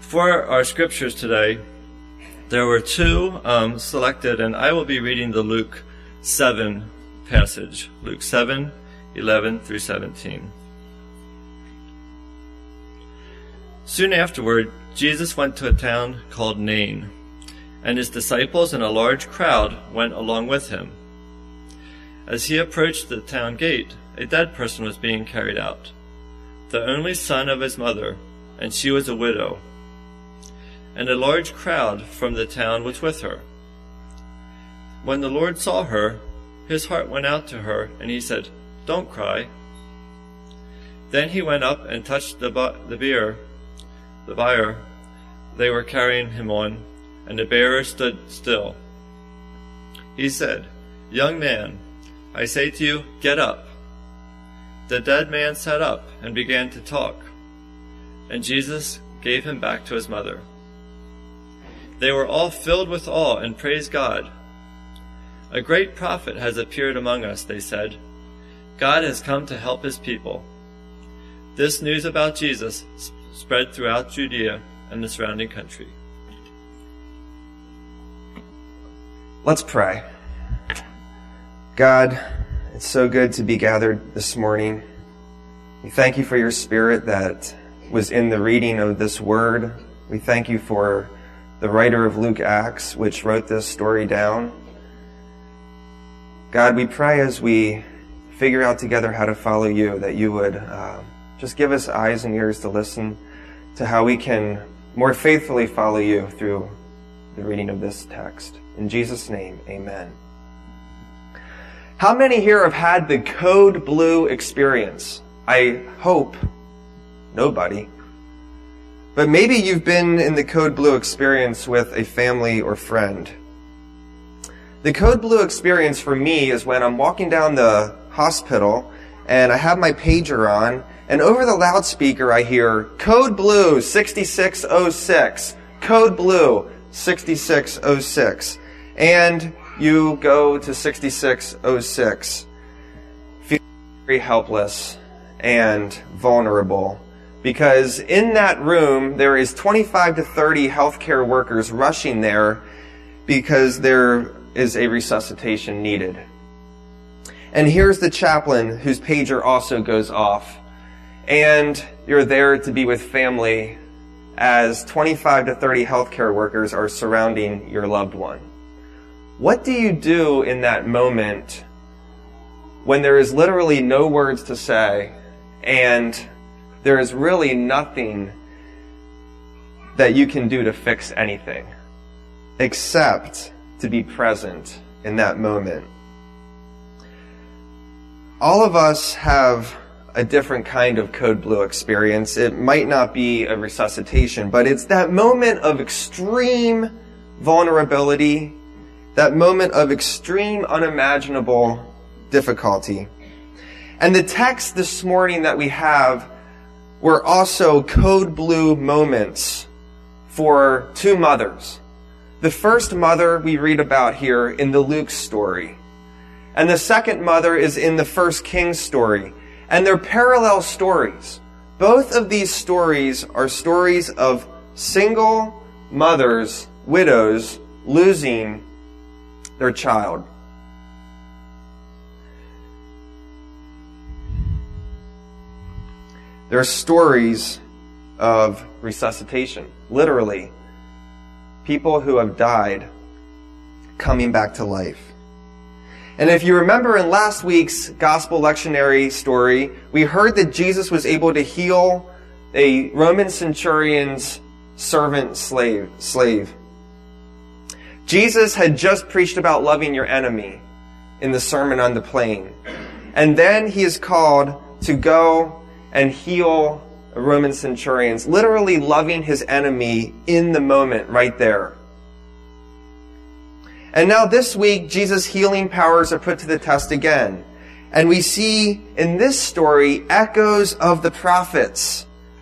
For our scriptures today, there were two selected, and I will be reading the Luke 7 passage. Luke 7, 11 through 17. Soon afterward, Jesus went to a town called Nain, and his disciples and a large crowd went along with him. As he approached the town gate, a dead person was being carried out, the only son of his mother, and she was a widow. And a large crowd from the town was with her. When the Lord saw her, his heart went out to her, and he said, "Don't cry." Then he went up and touched the bier they were carrying him on, and the bearer stood still. He said, "Young man, I say to you, get up." The dead man sat up and began to talk, and Jesus gave him back to his mother. They were all filled with awe and praised God. "A great prophet has appeared among us," they said. "God has come to help his people." This news about Jesus spread throughout Judea and the surrounding country. Let's pray. God, it's so good to be gathered this morning. We thank you for your Spirit that was in the reading of this word. We thank you for the writer of Luke Acts, which wrote this story down. God, we pray as we figure out together how to follow you, that you would just give us eyes and ears to listen to how we can more faithfully follow you through the reading of this text. In Jesus' name, amen. How many here have had the Code Blue experience? I hope nobody. But maybe you've been in the Code Blue experience with a family or friend. The Code Blue experience for me is when I'm walking down the hospital and I have my pager on, and over the loudspeaker I hear, "Code Blue 6606, Code Blue 6606. And you go to 6606, feeling very helpless and vulnerable. Because in that room, there is 25 to 30 healthcare workers rushing there because there is a resuscitation needed. And here's the chaplain whose pager also goes off. And you're there to be with family as 25 to 30 healthcare workers are surrounding your loved one. What do you do in that moment when there is literally no words to say and there is really nothing that you can do to fix anything except to be present in that moment? All of us have a different kind of Code Blue experience. It might not be a resuscitation, but it's that moment of extreme vulnerability, that moment of extreme unimaginable difficulty. And the text this morning that we have were also Code Blue moments for two mothers. The first mother we read about here in the Luke story. And the second mother is in the First Kings story. And they're parallel stories. Both of these stories are stories of single mothers, widows, losing their child. They're stories of resuscitation, literally. People who have died coming back to life. And if you remember in last week's gospel lectionary story, we heard that Jesus was able to heal a Roman centurion's servant slave. Jesus had just preached about loving your enemy in the Sermon on the Plain. And then he is called to go and heal a Roman centurion's, literally loving his enemy in the moment right there. And now this week, Jesus' healing powers are put to the test again. And we see in this story echoes of the prophets.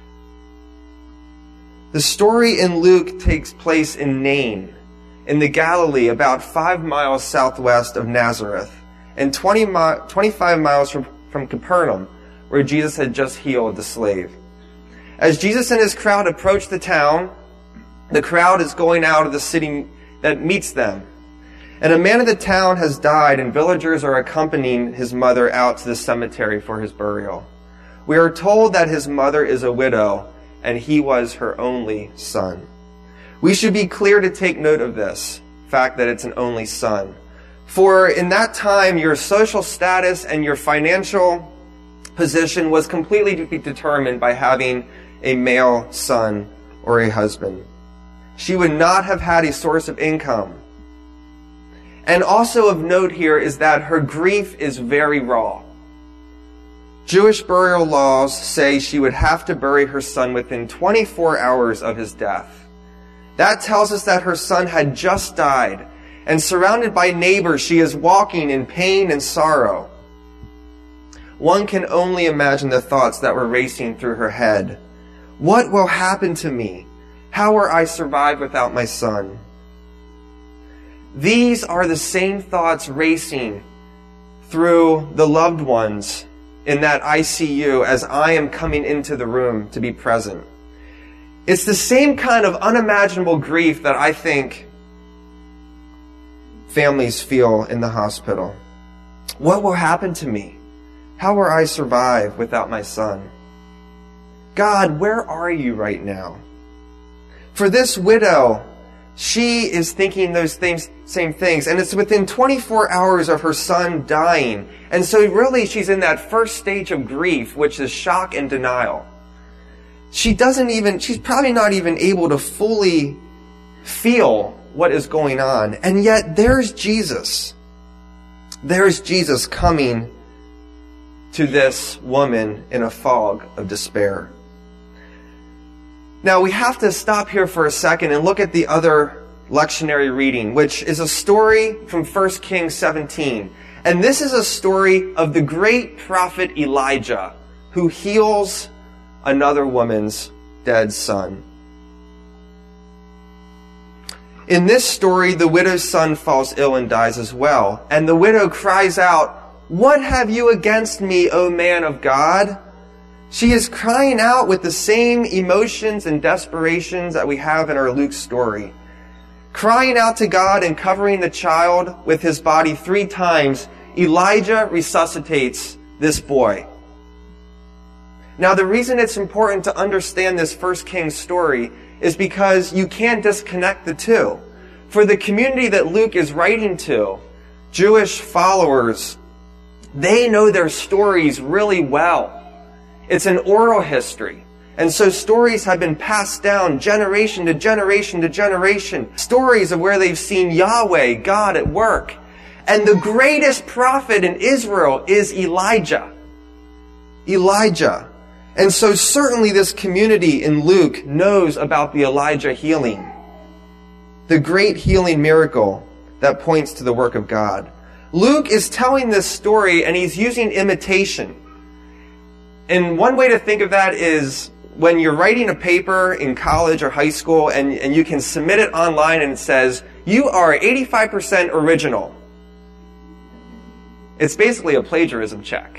The story in Luke takes place in Nain, in the Galilee, about 5 miles southwest of Nazareth, and 25 miles from Capernaum, where Jesus had just healed the slave. As Jesus and his crowd approached the town, The crowd is going out of the city that meets them. And a man of the town has died, and villagers are accompanying his mother out to the cemetery for his burial. We are told that his mother is a widow, and he was her only son. We should be clear to take note of this fact that it's an only son. For in that time, your social status and your financial position was completely determined by having a male son or a husband. She would not have had a source of income. And also of note here is that her grief is very raw. Jewish burial laws say she would have to bury her son within 24 hours of his death. That tells us that her son had just died, and surrounded by neighbors, she is walking in pain and sorrow. One can only imagine the thoughts that were racing through her head. What will happen to me? How will I survive without my son? These are the same thoughts racing through the loved ones in that ICU as I am coming into the room to be present. It's the same kind of unimaginable grief that I think families feel in the hospital. What will happen to me? How will I survive without my son? God, where are you right now? For this widow, she is thinking those same things, and it's within 24 hours of her son dying. And so really she's in that first stage of grief, which is shock and denial. She's probably not even able to fully feel what is going on. And yet there's Jesus. There's Jesus coming to this woman in a fog of despair. Now we have to stop here for a second and look at the other lectionary reading, which is a story from 1 Kings 17. And this is a story of the great prophet Elijah, who heals another woman's dead son. In this story, the widow's son falls ill and dies as well. And the widow cries out, "What have you against me, O man of God?" She is crying out with the same emotions and desperations that we have in our Luke story. Crying out to God and covering the child with his body 3 times, Elijah resuscitates this boy. Now, the reason it's important to understand this 1 Kings story is because you can't disconnect the two. For the community that Luke is writing to, Jewish followers, they know their stories really well. It's an oral history. And so stories have been passed down generation to generation to generation. Stories of where they've seen Yahweh, God at work. And the greatest prophet in Israel is Elijah. Elijah. And so certainly this community in Luke knows about the Elijah healing. The great healing miracle that points to the work of God. Luke is telling this story and he's using imitation. And one way to think of that is when you're writing a paper in college or high school and you can submit it online and it says, you are 85% original. It's basically a plagiarism check.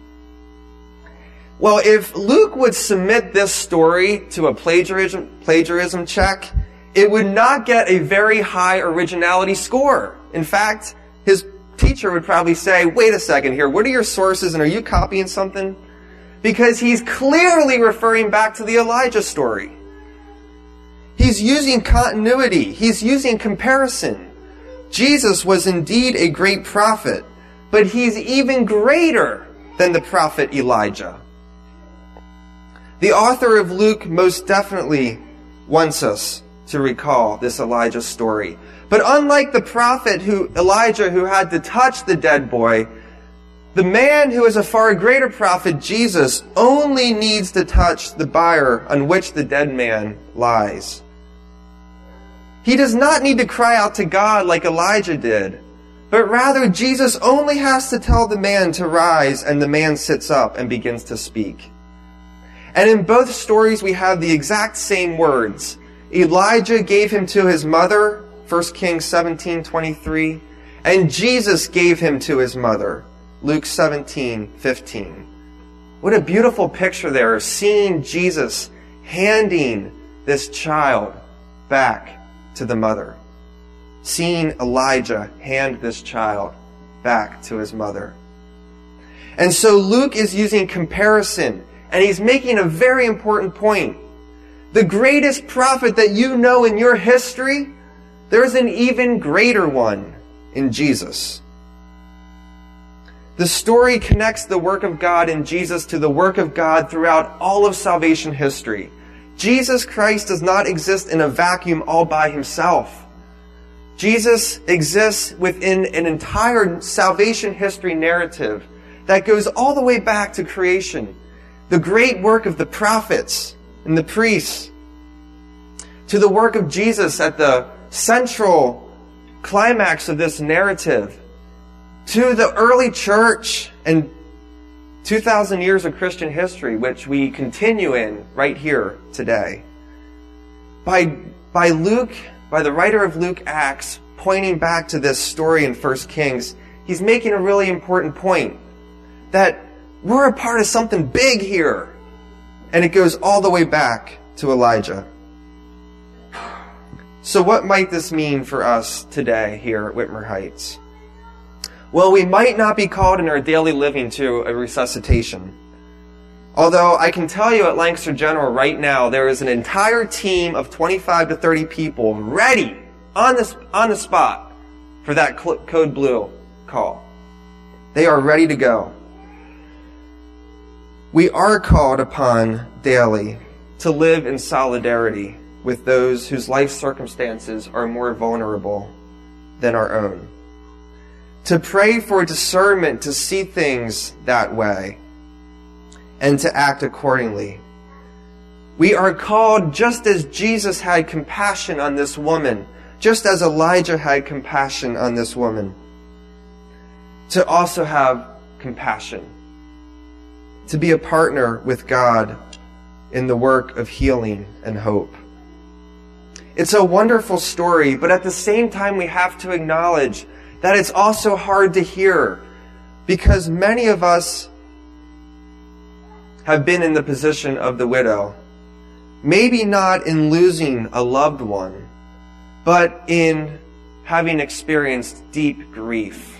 Well, if Luke would submit this story to a plagiarism check, it would not get a very high originality score. In fact, his teacher would probably say, wait a second here, what are your sources and are you copying something? Because he's clearly referring back to the Elijah story. He's using continuity. He's using comparison. Jesus was indeed a great prophet, but he's even greater than the prophet Elijah. The author of Luke most definitely wants us to recall this Elijah story. But unlike the prophet Elijah who had to touch the dead boy, the man who is a far greater prophet, Jesus, only needs to touch the bier on which the dead man lies. He does not need to cry out to God like Elijah did, but rather Jesus only has to tell the man to rise, and the man sits up and begins to speak. And in both stories we have the exact same words. Elijah gave him to his mother, 1 Kings 17:23, and Jesus gave him to his mother, Luke 17:15. What a beautiful picture there of seeing Jesus handing this child back to the mother. Seeing Elijah hand this child back to his mother. And so Luke is using comparison, and he's making a very important point. The greatest prophet that you know in your history, there's an even greater one in Jesus. The story connects the work of God in Jesus to the work of God throughout all of salvation history. Jesus Christ does not exist in a vacuum all by himself. Jesus exists within an entire salvation history narrative that goes all the way back to creation, the great work of the prophets and the priests, to the work of Jesus at the central climax of this narrative, to the early church and 2,000 years of Christian history, which we continue in right here today. By the writer of Luke Acts pointing back to this story in 1 Kings, he's making a really important point that we're a part of something big here. And it goes all the way back to Elijah. So what might this mean for us today here at Whitmer Heights? Well, we might not be called in our daily living to a resuscitation. Although I can tell you at Lancaster General right now, there is an entire team of 25 to 30 people ready on the spot for that Code Blue call. They are ready to go. We are called upon daily to live in solidarity with those whose life circumstances are more vulnerable than our own. To pray for discernment to see things that way and to act accordingly. We are called, just as Jesus had compassion on this woman, just as Elijah had compassion on this woman, to also have compassion, to be a partner with God in the work of healing and hope. It's a wonderful story, but at the same time we have to acknowledge that it's also hard to hear, because many of us have been in the position of the widow. Maybe not in losing a loved one, but in having experienced deep grief.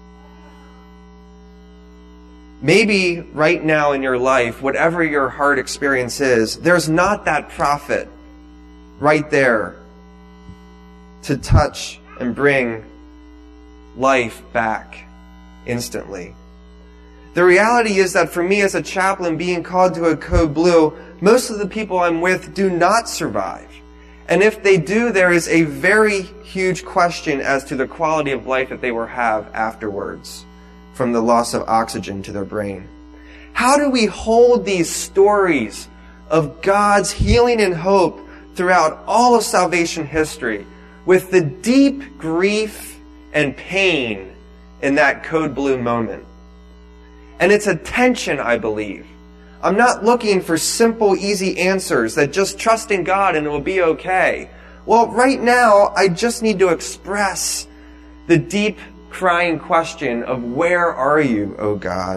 Maybe right now in your life, whatever your hard experience is, there's not that prophet right there to touch and bring life back instantly. The reality is that for me as a chaplain being called to a Code Blue, most of the people I'm with do not survive. And if they do, there is a very huge question as to the quality of life that they will have afterwards from the loss of oxygen to their brain. How do we hold these stories of God's healing and hope throughout all of salvation history with the deep grief and pain in that Code Blue moment? And it's a tension, I believe. I'm not looking for simple, easy answers that just trust in God and it will be okay. Well, right now, I just need to express the deep crying question of where are you, O God?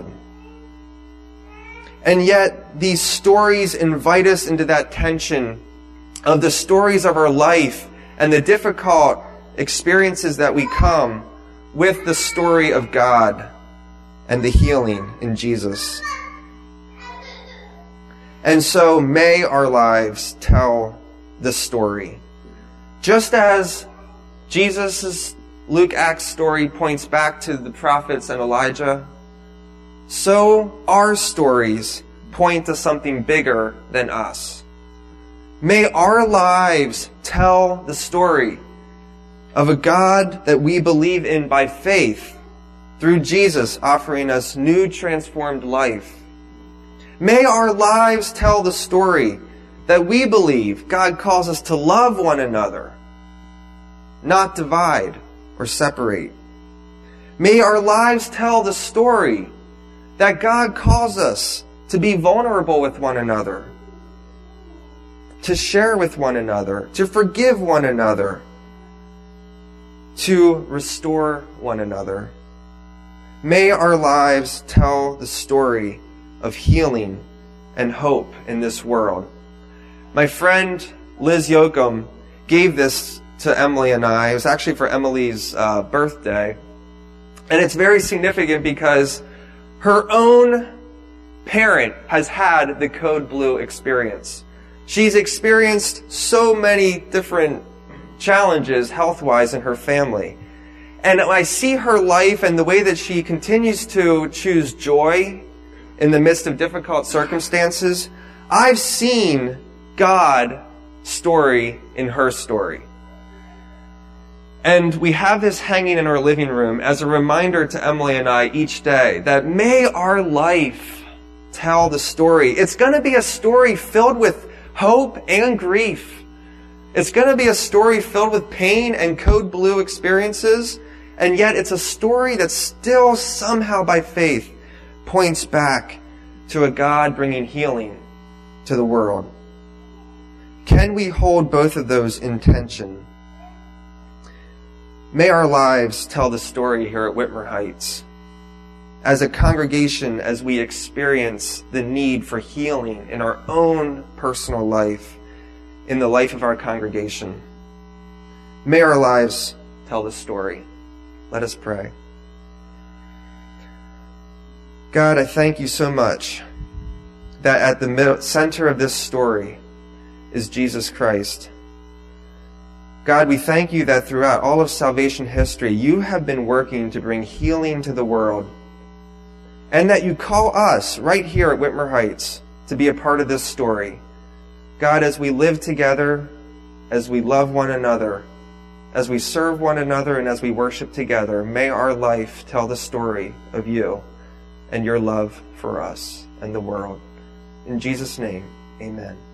And yet, these stories invite us into that tension of the stories of our life and the difficult experiences that we come with the story of God and the healing in Jesus. And so may our lives tell the story. Just as Jesus' Luke Acts story points back to the prophets and Elijah, so our stories point to something bigger than us. May our lives tell the story of a God that we believe in by faith through Jesus offering us new transformed life. May our lives tell the story that we believe God calls us to love one another, not divide or separate. May our lives tell the story that God calls us to be vulnerable with one another, to share with one another, to forgive one another, to restore one another. May our lives tell the story of healing and hope in this world. My friend Liz Yoakum gave this to Emily and I. It was actually for Emily's birthday. And it's very significant because her own parent has had the Code Blue experience. She's experienced so many different challenges health-wise in her family. And I see her life and the way that she continues to choose joy in the midst of difficult circumstances. I've seen God's story in her story. And we have this hanging in our living room as a reminder to Emily and I each day that may our life tell the story. It's going to be a story filled with hope and grief. It's going to be a story filled with pain and Code Blue experiences. And yet it's a story that still somehow by faith points back to a God bringing healing to the world. Can we hold both of those in tension? May our lives tell the story here at Whitmer Heights. As a congregation, as we experience the need for healing in our own personal life, in the life of our congregation. May our lives tell the story. Let us pray. God, I thank you so much that at the center of this story is Jesus Christ. God, we thank you that throughout all of salvation history, you have been working to bring healing to the world, and that you call us right here at Whitmer Heights to be a part of this story. God, as we live together, as we love one another, as we serve one another, and as we worship together, may our life tell the story of you and your love for us and the world. In Jesus' name, amen.